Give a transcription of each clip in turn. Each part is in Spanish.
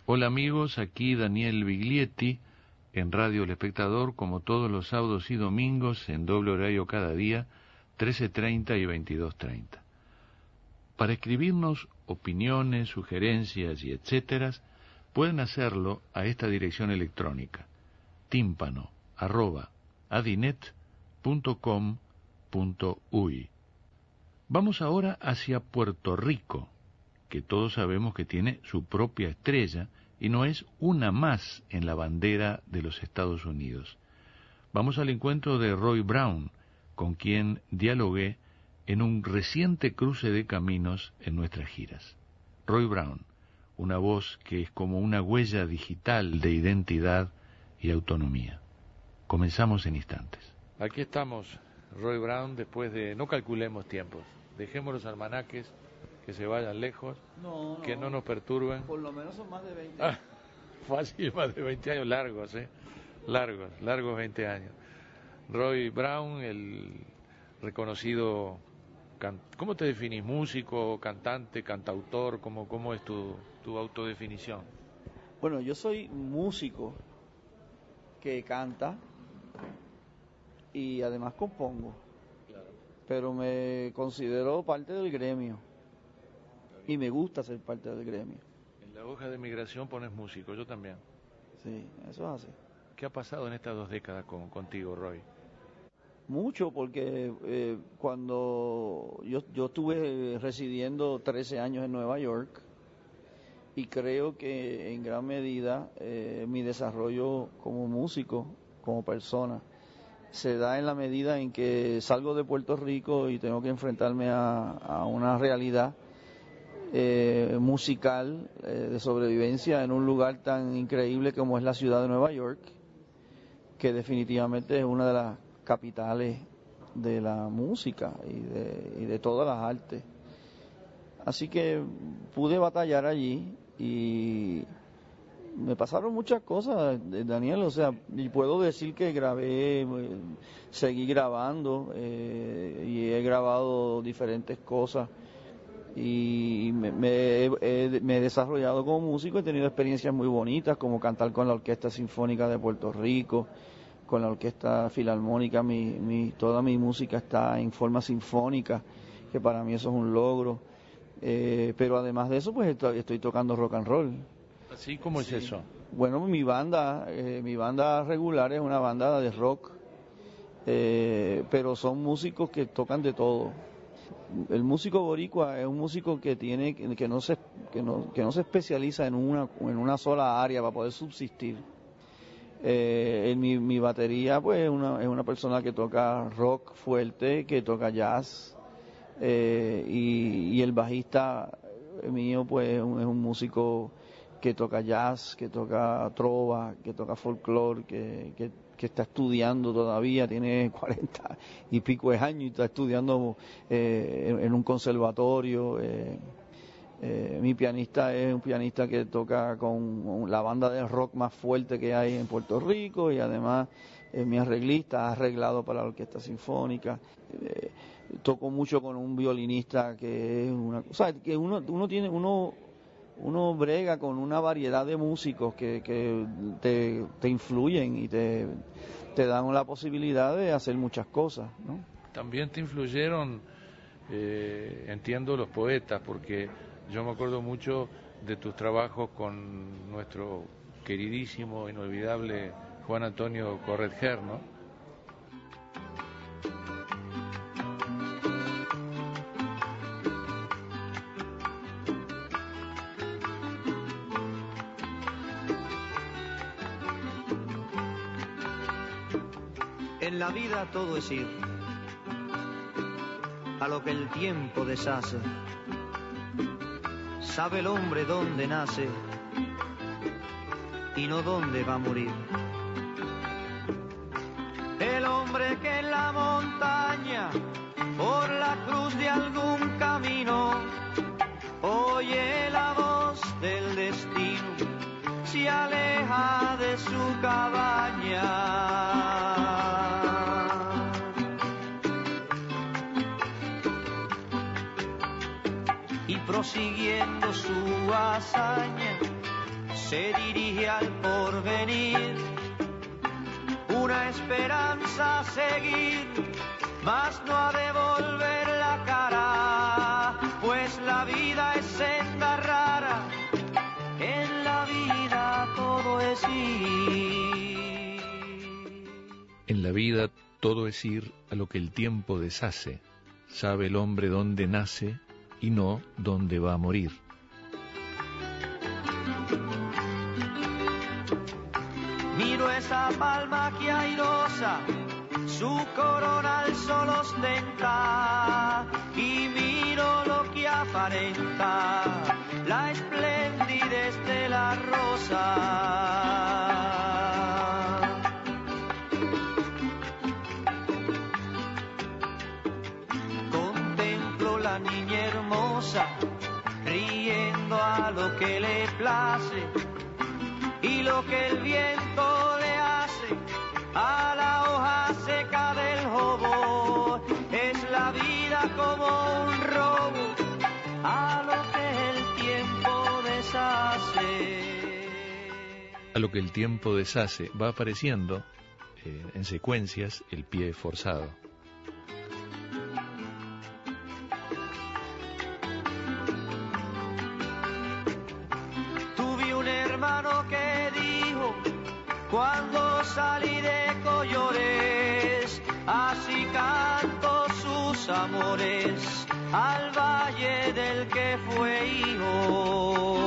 Hola amigos, aquí Daniel Biglietti en Radio El Espectador, como todos los sábados y domingos en doble horario cada día, 13:30 y 22:30. Para escribirnos opiniones, sugerencias y etcétera, pueden hacerlo a esta dirección electrónica: timpano@adinet.com.uy. Vamos ahora hacia Puerto Rico, que todos sabemos que tiene su propia estrella y no es una más en la bandera de los Estados Unidos. Vamos al encuentro de Roy Brown, con quien dialogué en un reciente cruce de caminos en nuestras giras. Roy Brown, una voz que es como una huella digital de identidad y autonomía. Comenzamos en instantes. Aquí estamos, Roy Brown, después de... No calculemos tiempos, dejemos los almanaques que se vayan lejos, que no nos perturben. Por lo menos son más de 20 años. Fácil, más de 20 años, largos, largos 20 años. Roy Brown, el reconocido... ¿Cómo te definís? ¿Músico, cantante, cantautor? ¿Cómo es tu autodefinición? Bueno, yo soy músico que canta y además compongo, claro. Pero me considero parte del gremio y me gusta ser parte del gremio. En la hoja de migración pones músico, yo también. Sí, eso es así. ¿Qué ha pasado en estas 2 décadas contigo, Roy? Mucho, porque cuando yo estuve residiendo 13 años en Nueva York y creo que en gran medida mi desarrollo como músico, como persona, se da en la medida en que salgo de Puerto Rico y tengo que enfrentarme a una realidad musical de sobrevivencia en un lugar tan increíble como es la ciudad de Nueva York, que definitivamente es una de las capitales de la música y de todas las artes. Así que pude batallar allí y me pasaron muchas cosas, Daniel, o sea, y puedo decir que seguí grabando y he grabado diferentes cosas y me he desarrollado como músico. He tenido experiencias muy bonitas, como cantar con la Orquesta Sinfónica de Puerto Rico, con la Orquesta Filarmónica. Toda mi música está en forma sinfónica, que para mí eso es un logro. Pero además de eso, pues estoy tocando rock and roll. ¿Así? ¿Cómo es eso? Bueno, mi banda regular es una banda de rock, pero son músicos que tocan de todo. El músico boricua es un músico que no se especializa en una sola área para poder subsistir. Mi batería pues es una persona que toca rock fuerte, que toca jazz, y el bajista mío pues es un músico que toca jazz, que toca trova, que toca folclore, que está estudiando todavía, tiene 40 y pico de años y está estudiando en un conservatorio. Mi pianista es un pianista que toca con la banda de rock más fuerte que hay en Puerto Rico y además mi arreglista ha arreglado para la Orquesta Sinfónica. Toco mucho con un violinista que es que uno brega con una variedad de músicos que te influyen y te dan la posibilidad de hacer muchas cosas, ¿no? También te influyeron, entiendo, los poetas, porque yo me acuerdo mucho de tus trabajos con nuestro queridísimo, inolvidable Juan Antonio Corretjer, ¿no? En la vida todo es ir a lo que el tiempo deshace. Sabe el hombre dónde nace y no dónde va a morir. El hombre que en la montaña, por la cruz de algún camino, oye la voz del destino, se aleja de su cabaña. Y prosiguiendo su hazaña, se dirige al porvenir, una esperanza a seguir, mas no ha de volver la cara, pues la vida es senda rara, en la vida todo es ir. En la vida todo es ir a lo que el tiempo deshace, sabe el hombre dónde nace y no dónde va a morir. Miro esa palma que airosa, su corona al sol ostenta, y miro lo que aparenta, la esplendidez de la rosa. Contemplo la niña hermosa, riendo a lo que le place, y lo que el viento le hace a la hoja seca del jobo, es la vida como un robo a lo que el tiempo deshace. A lo que el tiempo deshace va apareciendo en secuencias el pie forzado. Tuve un hermano que dijo, cuando salí de Collores, así canto sus amores al valle del que fue hijo.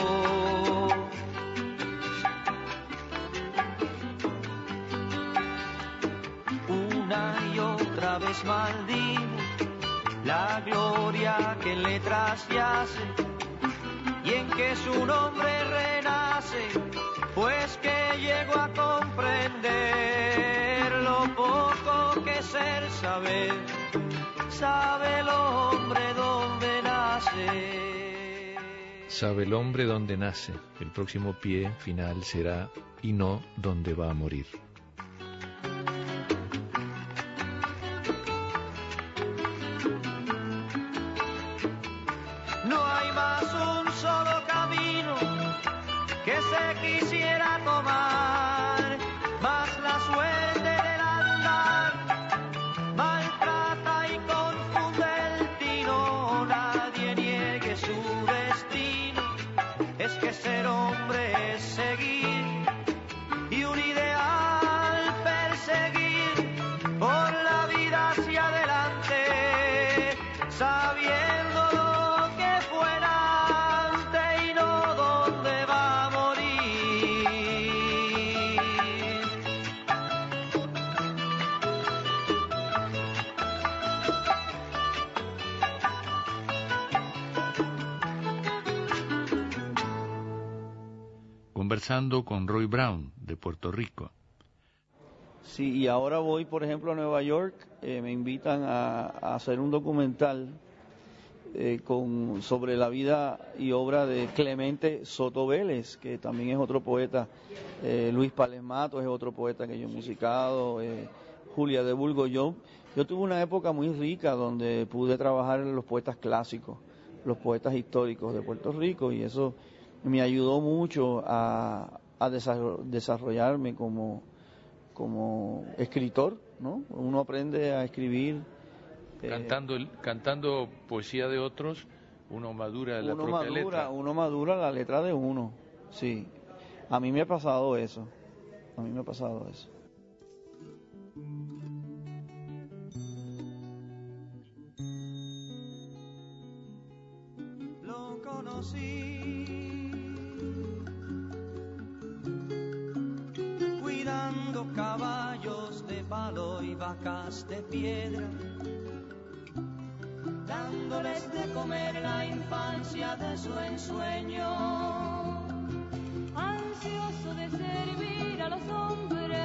Una y otra vez maldigo la gloria que en letras yace, y en que su nombre renace, pues que llego a comprender lo poco que ser saber, sabe el hombre dónde nace. Sabe el hombre dónde nace, el próximo pie final será y no dónde va a morir. No hay más un solo camino que se quisiera tomar, mas la suerte del andar maltrata y confunde el tino. Nadie niegue su destino, es que ser hombre es seguir y un ideal perseguir por la vida hacia adelante, sabiendo lo que fuera antes y no dónde va a morir. Conversando con Roy Brown, de Puerto Rico. Sí, y ahora voy, por ejemplo, a Nueva York, me invitan a hacer un documental sobre la vida y obra de Clemente Soto Vélez, que también es otro poeta. Luis Pález Matos es otro poeta que yo he musicado, Julia de Burgos. Yo tuve una época muy rica donde pude trabajar en los poetas clásicos, los poetas históricos de Puerto Rico, y eso me ayudó mucho a desarrollarme como escritor, ¿no? Uno aprende a escribir Cantando poesía de otros, uno madura la propia letra. Uno madura la letra de uno, sí. A mí me ha pasado eso. Lo conocí cuidando caballos de palo y vacas de piedra, dándoles de comer la infancia de su ensueño, ansioso de servir a los hombres.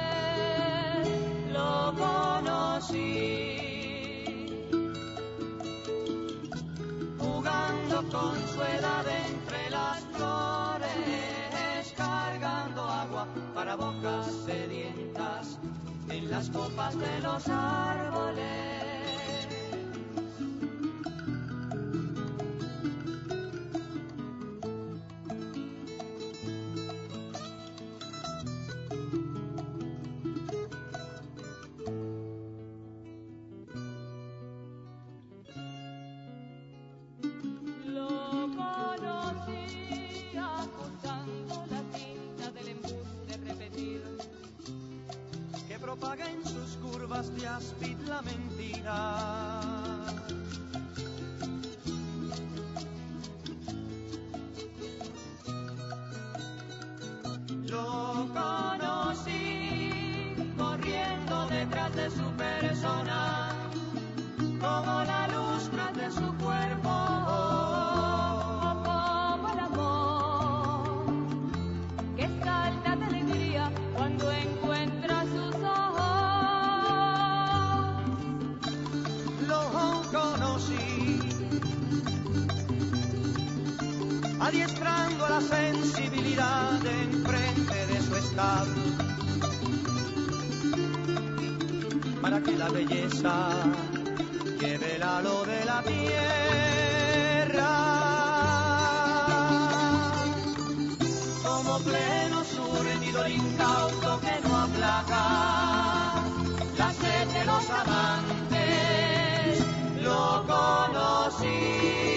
lo conocí jugando con su edad entre las flores, cargando agua para bocas sedientas en las copas de los árboles. propaga en sus curvas de áspid la mentira. Lo conocí corriendo detrás de su persona, como la luz tras de su cuerpo, Como el amor que salta de alegría cuando encuentra sus ojos. lo conocí adiestrando la sensibilidad enfrente de su estado, para que la belleza lleve el halo de la tierra, como pleno surtido incauto que no aplaca la sed de los amantes. Lo conocí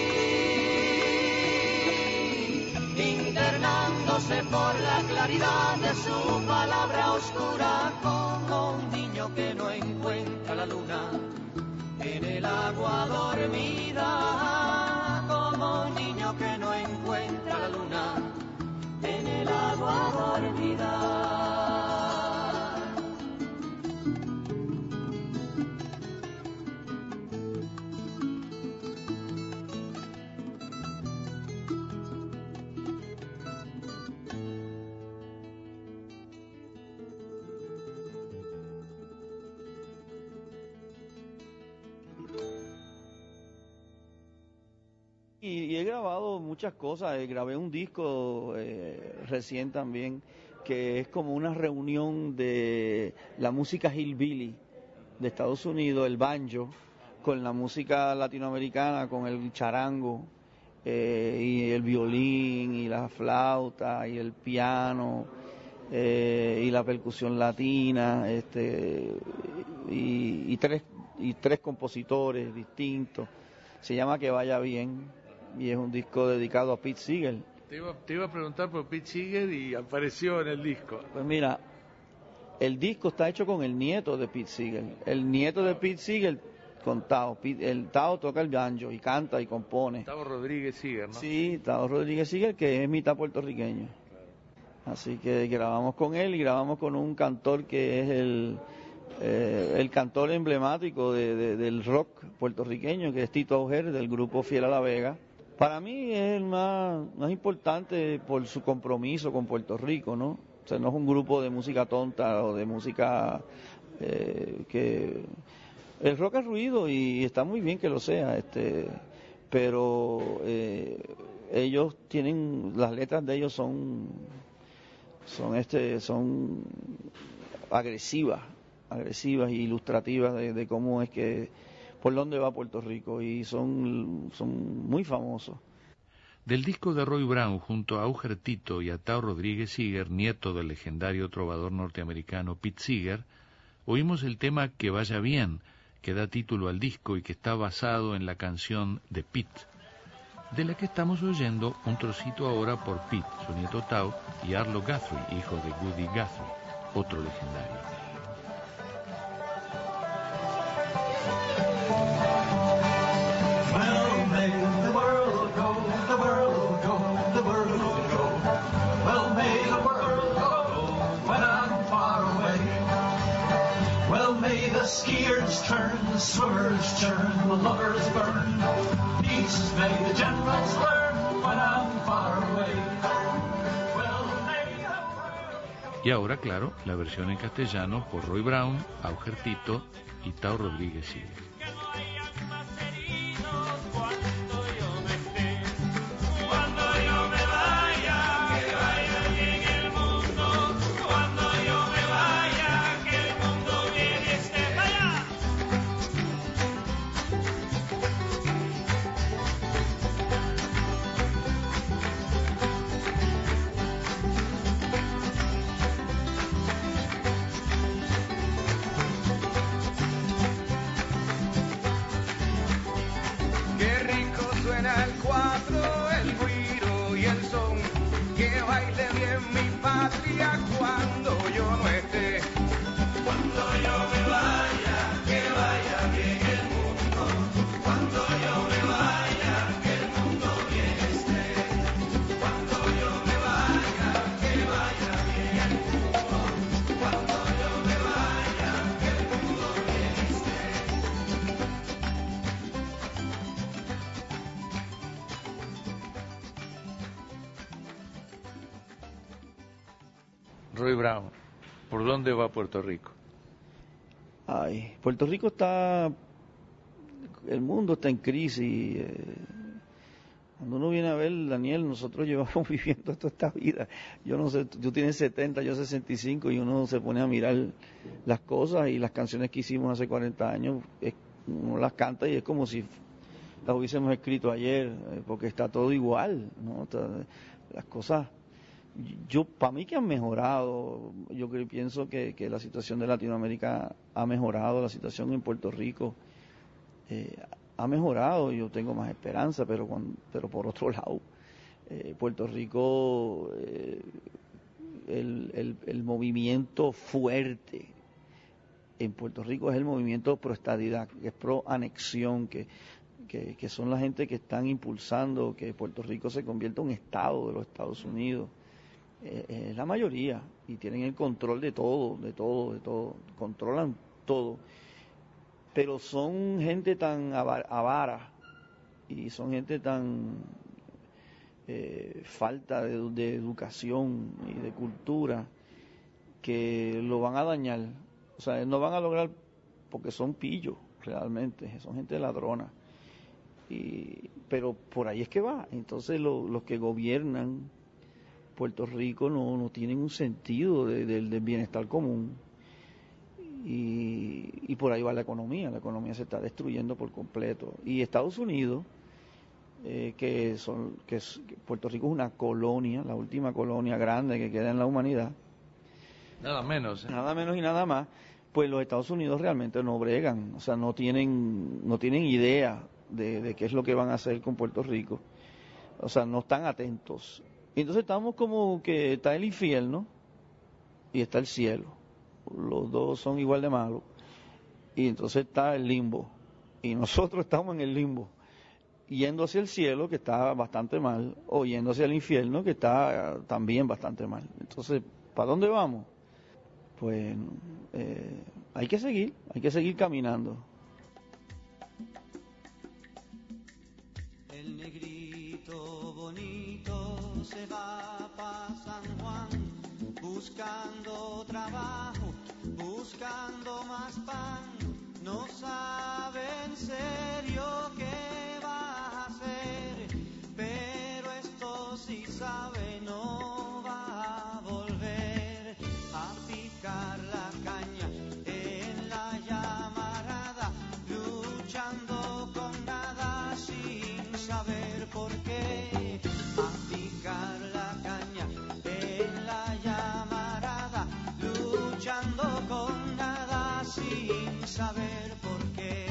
internándose por la claridad de su palabra oscura, como un niño que no encuentra la luna en el agua dormida, como un niño que no encuentra la luna en el agua dormida. Y he grabado muchas cosas, grabé un disco recién también, que es como una reunión de la música hillbilly de Estados Unidos, el banjo, con la música latinoamericana, con el charango, y el violín, y la flauta, y el piano, y la percusión latina, y tres compositores distintos. Se llama Que Vaya Bien, y es un disco dedicado a Pete Seeger. Te iba a preguntar por Pete Seeger y apareció en el disco. Pues mira, el disco está hecho con el nieto de Pete Seeger. El nieto de Pete Seeger con Tao. El Tao toca el banjo y canta y compone. Tao Rodríguez Seeger, ¿no? Sí, Tao Rodríguez Seeger, que es mitad puertorriqueño. Así que grabamos con él y grabamos con un cantor que es el cantor emblemático del rock puertorriqueño, que es Tito Auger, del grupo Fiel a la Vega. Para mí es el más importante por su compromiso con Puerto Rico, ¿no? O sea, no es un grupo de música tonta o de música que... El rock es ruido y está muy bien que lo sea, pero ellos tienen... Las letras de ellos son agresivas e ilustrativas de cómo es que, por dónde va Puerto Rico, y son muy famosos. Del disco de Roy Brown junto a Auger Tito y a Tao Rodríguez Seeger, nieto del legendario trovador norteamericano Pete Seeger, oímos el tema Que Vaya Bien, que da título al disco y que está basado en la canción de Pete, de la que estamos oyendo un trocito ahora por Pete, su nieto Tao, y Arlo Guthrie, hijo de Woody Guthrie, otro legendario. Well, may the world go, the world go, the world go. Well, may the world go when I'm far away. Well, may the skiers turn, the swimmers turn, the lovers burn. Peace may the generals learn when I'm far away. Well, may the world... Y ahora, claro, la versión en castellano por Roy Brown, Auger Tito y Tao Rodríguez Seeger. El cuatro, el guiro y el son, que baile bien mi patria cuando yo no esté. Cuando Roy Brown, ¿por dónde va Puerto Rico? Ay, Puerto Rico está, el mundo está en crisis. Cuando uno viene a ver, Daniel, nosotros llevamos viviendo toda esta vida. Yo no sé, tú tienes 70, yo 65, y uno se pone a mirar las cosas y las canciones que hicimos hace 40 años, uno las canta y es como si las hubiésemos escrito ayer, porque está todo igual, ¿no? Las cosas, para mí que han mejorado. Yo pienso que la situación de Latinoamérica ha mejorado, la situación en Puerto Rico ha mejorado. Yo tengo más esperanza, pero por otro lado, Puerto Rico, el movimiento fuerte en Puerto Rico es el movimiento pro estadidad, que es pro anexión, que son la gente que están impulsando que Puerto Rico se convierta en un estado de los Estados Unidos. Es la mayoría, y tienen el control de todo, controlan todo. Pero son gente tan avara y son gente tan falta de educación y de cultura, que lo van a dañar. O sea, no van a lograr, porque son pillos realmente, son gente ladrona. Pero por ahí es que va. Entonces los que gobiernan Puerto Rico no tienen un sentido del bienestar común. Y por ahí va la economía se está destruyendo por completo. Y Estados Unidos, que Puerto Rico es una colonia, la última colonia grande que queda en la humanidad, nada menos y nada más, pues los Estados Unidos realmente no bregan, o sea, no tienen idea de qué es lo que van a hacer con Puerto Rico, o sea, no están atentos. Y entonces estamos como que está el infierno y está el cielo, los dos son igual de malos, y entonces está el limbo, y nosotros estamos en el limbo, yendo hacia el cielo, que está bastante mal, o yendo hacia el infierno, que está también bastante mal. Entonces, ¿para dónde vamos? Pues hay que seguir caminando. El negrito bonito se va pa' San Juan, buscando trabajo, buscando más pan, no sabe en serio qué va a hacer, pero esto sí sabe, no va a volver a picar la caña en la llamarada, luchando con nada sin saber por qué, a picar la caña en la llamarada, luchando con nada sin saber por qué.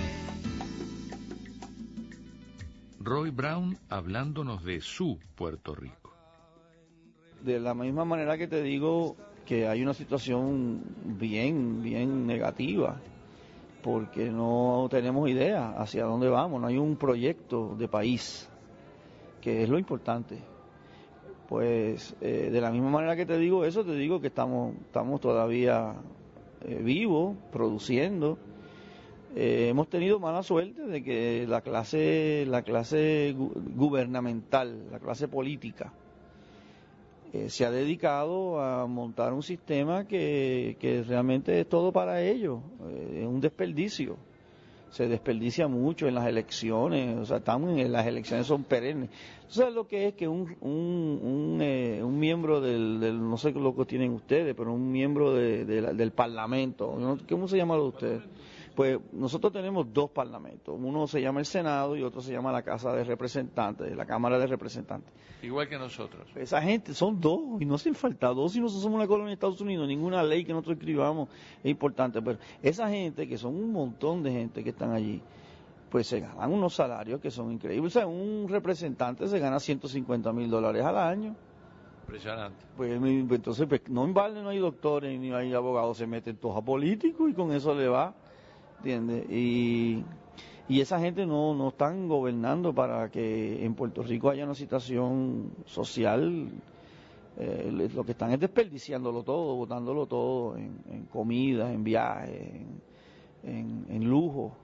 Roy Brown hablándonos de su Puerto Rico. De la misma manera que te digo que hay una situación bien negativa, porque no tenemos idea hacia dónde vamos, no hay un proyecto de país, que es lo importante. Pues de la misma manera que te digo eso, te digo que estamos todavía vivos, produciendo. Hemos tenido mala suerte de que la clase gubernamental, la clase política, se ha dedicado a montar un sistema que realmente es todo para ellos, es un desperdicio. Se desperdicia mucho en las elecciones, o sea, las elecciones son perennes. ¿Tú sabes lo que es que un miembro del, no sé lo que tienen ustedes, pero un miembro del Parlamento, ¿cómo se llama lo de ustedes? Pues nosotros tenemos dos parlamentos, uno se llama el Senado y otro se llama la Casa de Representantes, la Cámara de Representantes. Igual que nosotros. Esa gente son dos, y no hacen falta dos si nosotros somos una colonia de Estados Unidos, ninguna ley que nosotros escribamos es importante, pero esa gente, que son un montón de gente que están allí, pues se ganan unos salarios que son increíbles. O sea, un representante se gana $150,000 al año. Impresionante. Pues entonces no en balde no hay doctores ni hay abogados, se meten todos a políticos y con eso le va, ¿entiendes? Y esa gente no están gobernando para que en Puerto Rico haya una situación social. Lo que están es desperdiciándolo todo, botándolo todo en comida, en viajes, en lujo,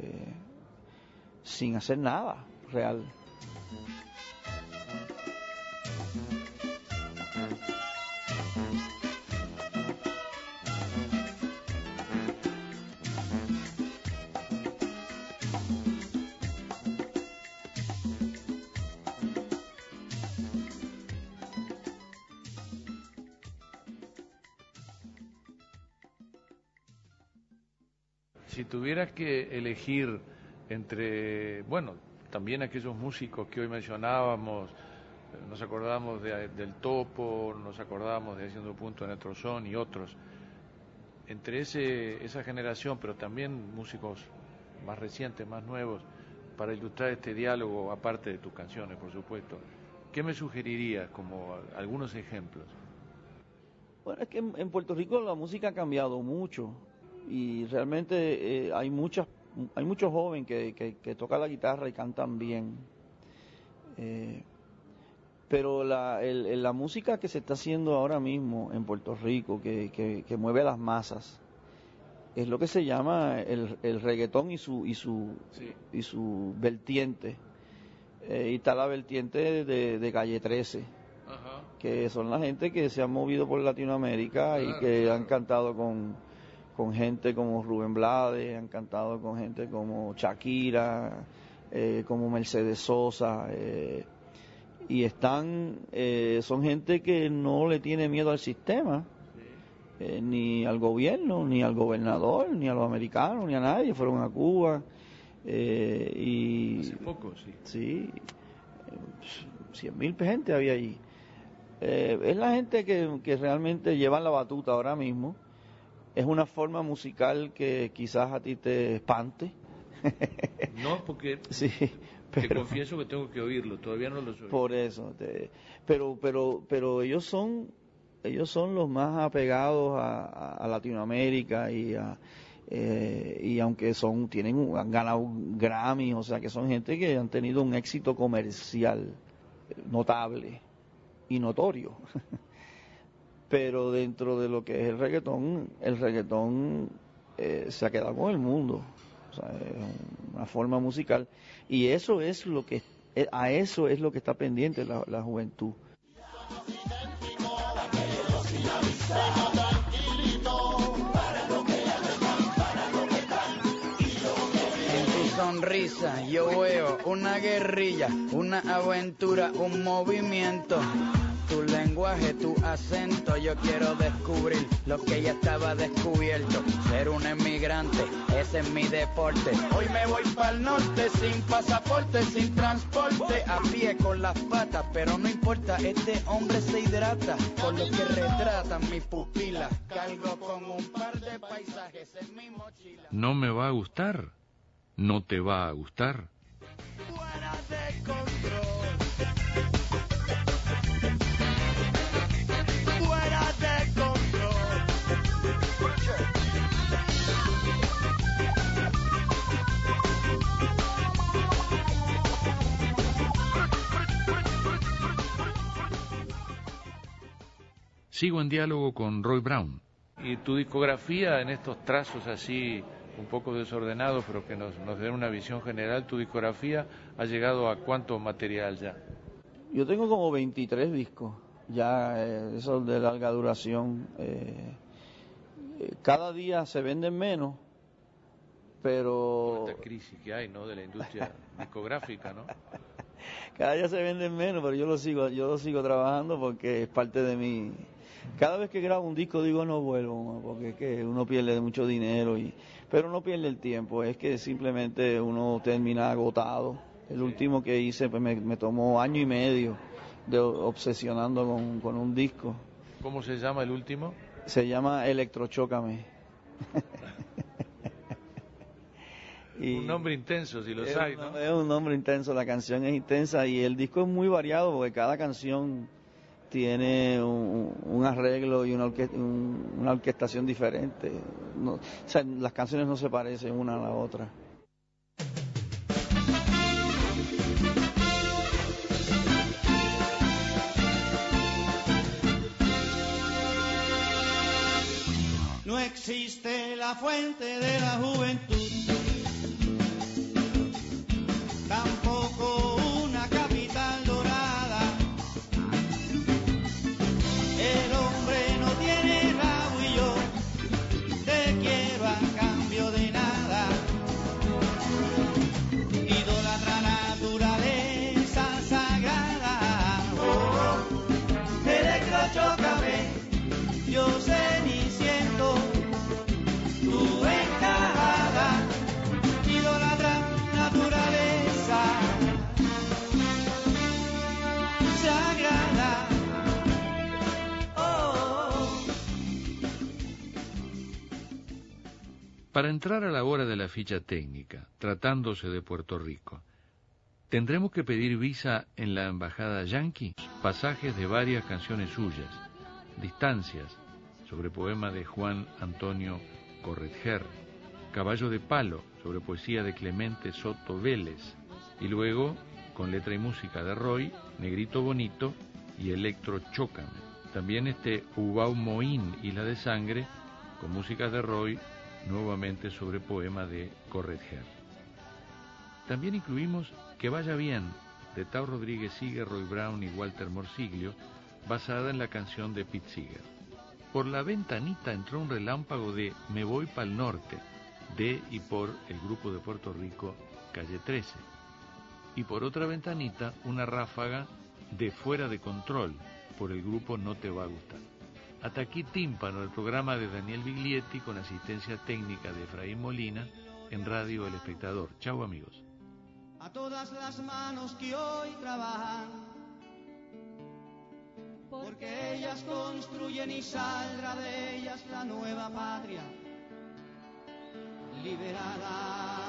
sin hacer nada real. Si tuvieras que elegir entre, bueno, también aquellos músicos que hoy mencionábamos, nos acordábamos del Topo, nos acordábamos de Haciendo Punto en Nuestro Son y otros, entre esa generación, pero también músicos más recientes, más nuevos, para ilustrar este diálogo, aparte de tus canciones, por supuesto, ¿qué me sugerirías como algunos ejemplos? Bueno, es que en Puerto Rico la música ha cambiado mucho y realmente hay muchos jóvenes que tocan la guitarra y cantan bien. Pero la música que se está haciendo ahora mismo en Puerto Rico, que mueve a las masas, es lo que se llama el reggaetón y su vertiente. Y está la vertiente de Calle 13, Ajá. que son la gente que se han movido por Latinoamérica y que han cantado con gente como Rubén Blades, han cantado con gente como Shakira, como Mercedes Sosa, y son gente que no le tiene miedo al sistema, ni al gobierno, ni al gobernador, ni a los americanos, ni a nadie. Fueron a Cuba y hace poco, sí. Sí, 100,000 gente había allí. Es la gente que realmente lleva la batuta ahora mismo. Es una forma musical que quizás a ti te espante. No, porque Sí, te confieso que tengo que oírlo, todavía no lo soy. por eso. Pero ellos son los más apegados a Latinoamérica y aunque han ganado Grammy, o sea que son gente que han tenido un éxito comercial notable y notorio. Pero dentro de lo que es el reggaetón se ha quedado con el mundo. O sea, es una forma musical y a eso es lo que está pendiente la juventud. En tu sonrisa yo veo una guerrilla, una aventura, un movimiento. Tu lenguaje, tu acento, yo quiero descubrir lo que ya estaba descubierto. Ser un emigrante, ese es mi deporte. Hoy me voy para el norte, sin pasaporte, sin transporte, a pie con las patas, pero no importa, este hombre se hidrata por lo que retratan mis pupilas. Cargo con un par de paisajes en mi mochila. No me va a gustar, no te va a gustar. Fuera de control. Sigo en diálogo con Roy Brown. Y tu discografía, en estos trazos así un poco desordenados, pero que nos den una visión general, tu discografía ha llegado a ¿cuánto material ya? Yo tengo como 23 discos, ya esos de larga duración. Cada día se venden menos, pero... Esta crisis que hay, ¿no?, de la industria discográfica, ¿no? Cada día se venden menos, pero yo lo sigo trabajando porque es parte de mi... Cada vez que grabo un disco digo no vuelvo, porque es que uno pierde mucho dinero, pero no pierde el tiempo, es que simplemente uno termina agotado. El último que hice pues me tomó 1 año y medio de obsesionando con un disco. ¿Cómo se llama el último? Se llama Electrochócame. Un nombre intenso, si lo sabes, ¿no? Es un nombre intenso, la canción es intensa y el disco es muy variado porque cada canción tiene un arreglo y una orquestación diferente. O sea, las canciones no se parecen una a la otra. No existe la fuente de la juventud, tampoco una capital dorada. El hombre no tiene rabo y yo te quiero a cambio de nada. Idolatra naturaleza sagrada. Oh, electrochócame, yo sé ni siento tu encajada. Para entrar a la hora de la ficha técnica, tratándose de Puerto Rico, ¿tendremos que pedir visa en la embajada yanqui? Pasajes de varias canciones suyas, Distancias, sobre poema de Juan Antonio Corretjer, Caballo de Palo, sobre poesía de Clemente Soto Vélez, y luego, con letra y música de Roy, Negrito Bonito y Electro Chócame. También Ubau Moín, Isla de Sangre, con música de Roy, nuevamente sobre poema de Corretjer. También incluimos Que Vaya Bien, de Tao Rodríguez Seeger, Roy Brown y Walter Morsiglio, basada en la canción de Pete Seeger. Por la ventanita entró un relámpago de Me Voy Pa'l Norte, de y por el grupo de Puerto Rico Calle 13. Y por otra ventanita, una ráfaga de Fuera de Control, por el grupo No Te Va a Gustar. Hasta aquí Tímpano, el programa de Daniel Biglietti con asistencia técnica de Efraín Molina en Radio El Espectador. Chau, amigos. A todas las manos que hoy trabajan, porque ellas construyen y saldrá de ellas la nueva patria liberada.